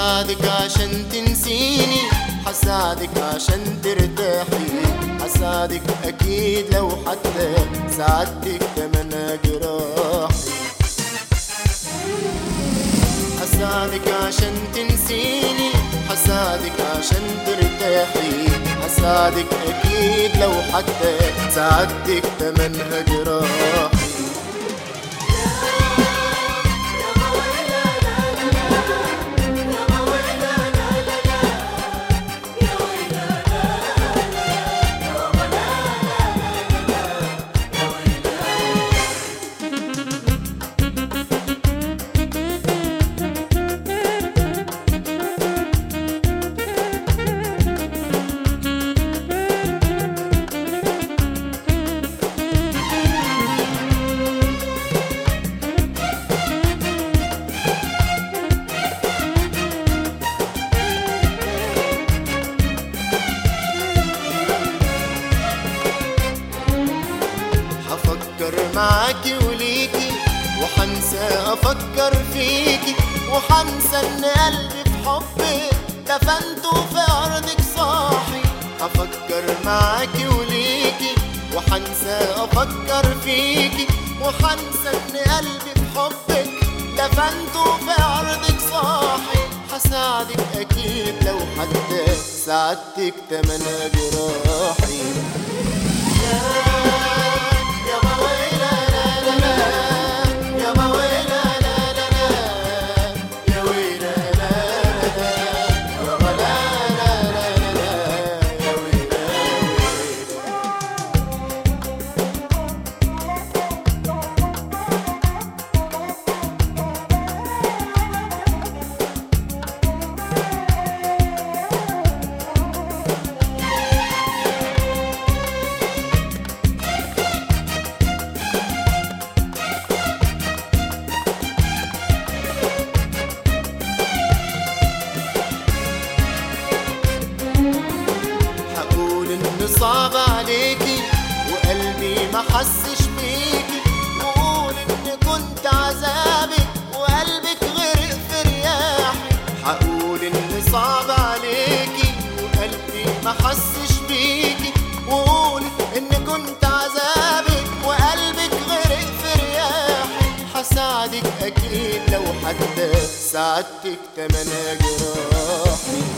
حساعدك عشان تنسيني، حساعدك عشان ترتاحي، حساعدك أكيد لو حتى ساعدتك تمنى جراحي. حساعدك عشان تنسيني، حساعدك عشان ترتاحي، حساعدك أكيد لو حتى ساعدتك تمنى جراحي. هفكر معاكي وليكي وحنسى افكر فيكي، وحنسى ان قلبي في حبك دفنته في ارضك صاحي. هفكر معاكي وليكي وحنسى افكر فيكي، وحنسى ان قلبي في حبك دفنته في ارضك صاحي. حساعدك اكيد لو حتى ساعدتك تمنى جراحي. صعب عليكي وقلبي ما حسش بيكي، وقول ان كنت عذابك وقلبك غرق في رياحي. هقول ان صعب عليكي وقلبي ما حسش بيكي، وقول ان كنت عذابك وقلبك غرق في رياحي. حساعدك اكيد لو حتى ساعدتك تمنى جراحي.